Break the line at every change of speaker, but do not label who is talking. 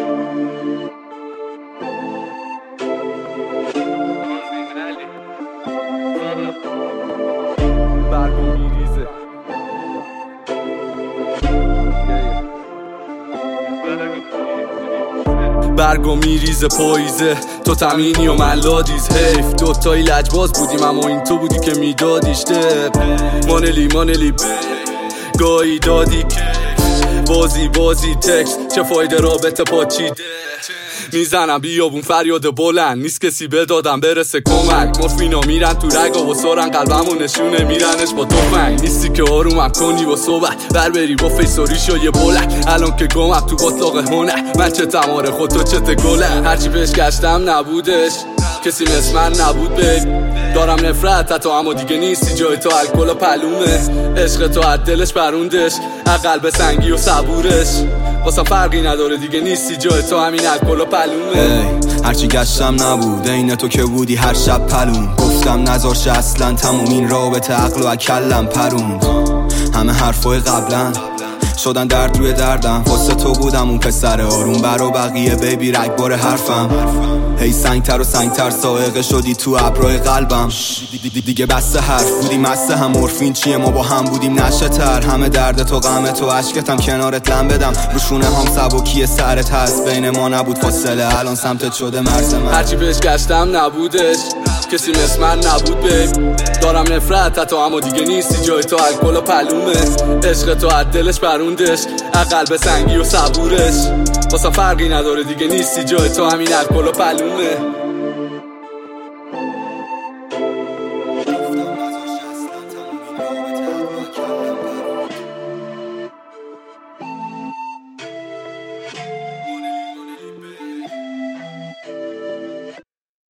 برگو میریزه پاییزه، تو تمینی و من لادیز. حیف دوتایی لجباز بودیم اما این تو بودی که میدادیش دب. مانلی گاهی دادی بازی تکس، چه فایده رابطه پاچیده. میزنم بیابون فریاد بلند، نیست کسی بدادم برسه کمک. مورفینا میرن تو رگا و سارن قلبمو نشونه میرنش با تفنگ. نیستی که آرومم کنی با صحبت، بری با فیس و ریش و یه بلند. الان که گمم تو باطلاق هنر، من چه تماره خود تو چه تگلن. هرچی بهش گشتم نبودش، کسی مثل من نبود بیب. دارم نفرت حتی اما دیگه نیستی جای تو، الکل و پلومه. عشق تو از دلش بروندش، قلب سنگی و صبورش. واسه فرقی نداره دیگه نیستی جای تو، همین الکل و پلومه.
هرچی گشتم نبود عین تو که بودی هر شب پلون. گفتم نذارش اصلا تموم این رابطه، عقل و اکلم پروند. همه حرفای قبلا شدن درد روی دردم، واسه تو بودم اون پسر آروم، برا بقیه بیبی رگبار حرفم. هی سنگتر و سنگتر سائقه شدی تو ابرای قلبم. دیگه بس حرف بودی مست هم، مورفین چیه ما با هم بودیم نشه تر. همه درد تو غم تو عشقتم کنارت لم بدم، روشونه هم سبکی سرت هست. بین ما نبود فاصله، الان سمتت شده مرز من.
هرچی بهش گشتم نبودش، کسی مثل من نبود بیب. دارم نفرت حتی اما دیگه نیستی جای تو، الکل و پلومه. عشق تو از دلش بروندش، قلب سنگی و صبورش. واسه فرقی نداره دیگه نیستی جای تو، همین الکل و پلومه.